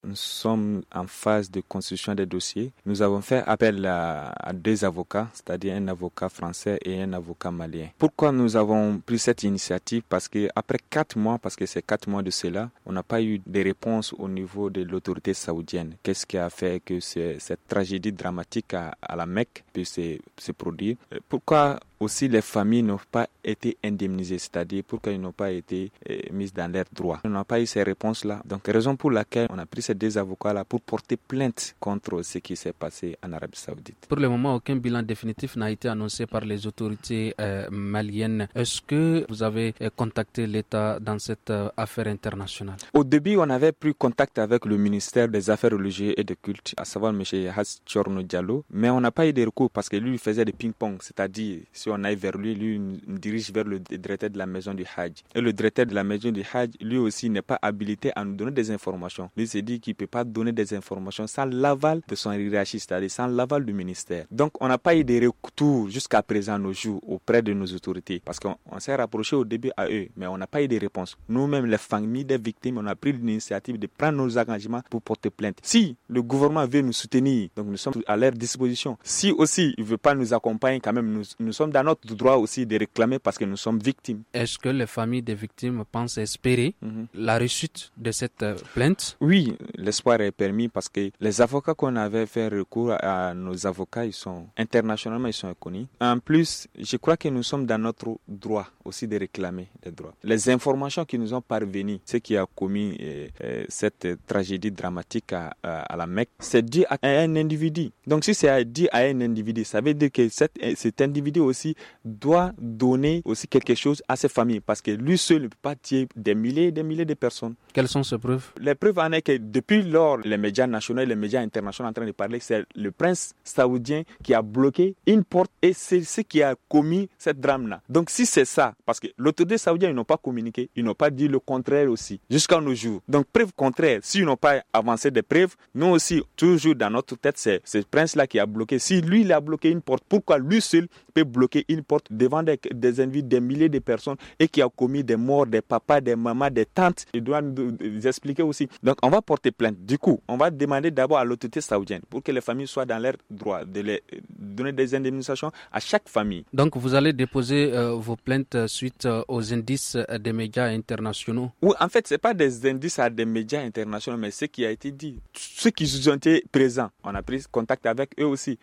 nous sommes en phase de construction des dossiers. Nous avons fait appel à 2 avocats, c'est-à-dire un avocat français et un avocat malien. Pourquoi nous avons pris cette initiative? Parce que après 4 mois, parce que c'est 4 mois de cela, on n'a pas eu de réponse au niveau de l'autorité saoudienne. Qu'est-ce qui a fait que cette tragédie dramatique à la Mecque puisse se produire? Pourquoi aussi les familles n'ont pas été indemnisées, c'est-à-dire pourquoi ils n'ont pas été mises dans leurs droits. On n'a pas eu ces réponses-là. Donc, raison pour laquelle on a pris ces 2 avocats-là pour porter plainte contre ce qui s'est passé en Arabie Saoudite. Pour le moment, aucun bilan définitif n'a été annoncé par les autorités maliennes. Est-ce que vous avez contacté l'État dans cette affaire internationale? Au début, on avait pris contact avec le ministère des Affaires religieuses et de culte, à savoir M. Hass Tchorno Diallo, mais on n'a pas eu de recours parce que lui, il faisait des ping-pong, c'est-à-dire si on aille vers lui, lui nous dirige vers le directeur de la maison du Hajj. Et le directeur de la maison du Hajj, lui aussi, n'est pas habilité à nous donner des informations. Lui s'est dit qu'il ne peut pas donner des informations sans l'aval de son hiérarchie, c'est-à-dire sans l'aval du ministère. Donc, on n'a pas eu de retour jusqu'à présent nos jours auprès de nos autorités parce qu'on s'est rapproché au début à eux, mais on n'a pas eu de réponse. Nous-mêmes, les familles des victimes, on a pris l'initiative de prendre nos engagements pour porter plainte. Si le gouvernement veut nous soutenir, donc nous sommes à leur disposition. Si aussi il ne veut pas nous accompagner, quand même, nous sommes dans notre droit aussi de réclamer parce que nous sommes victimes. Est-ce que les familles des victimes pensent espérer la réussite de cette plainte? Oui, l'espoir est permis parce que les avocats qu'on avait fait recours à nos avocats, ils sont internationalement, ils sont connus. En plus, je crois que nous sommes dans notre droit aussi de réclamer les droits. Les informations qui nous ont parvenues, ce qui a commis cette tragédie dramatique à la Mecque, c'est dû à un individu. Donc si c'est dû à un individu, ça veut dire que cet individu aussi doit donner aussi quelque chose à ses familles parce que lui seul ne peut pas tuer des milliers et des milliers de personnes. Quelles sont ces preuves? Les preuves en est que depuis lors, les médias nationaux et les médias internationaux sont en train de parler, c'est le prince saoudien qui a bloqué une porte et c'est ce qui a commis cette drame-là. Donc si c'est ça, parce que l'autorité saoudienne, ils n'ont pas communiqué, ils n'ont pas dit le contraire aussi, jusqu'à nos jours. Donc preuve contraire, s'ils n'ont pas avancé des preuves, nous aussi, toujours dans notre tête, c'est ce prince-là qui a bloqué. Si lui, il a bloqué une porte, pourquoi lui seul peut bloquer une porte devant des individus, des milliers de personnes et qui a commis des morts, des papas, des mamans, des tantes? Il doit nous expliquer aussi. Donc on va porter plainte. Du coup, on va demander d'abord à l'autorité saoudienne pour que les familles soient dans leur droit de les donner des indemnisations à chaque famille. Donc vous allez déposer vos plaintes suite aux indices des médias internationaux? Oui, en fait, ce n'est pas des indices à des médias internationaux, mais ce qui a été dit. Ceux qui ont été présents, on a pris contact avec eux aussi.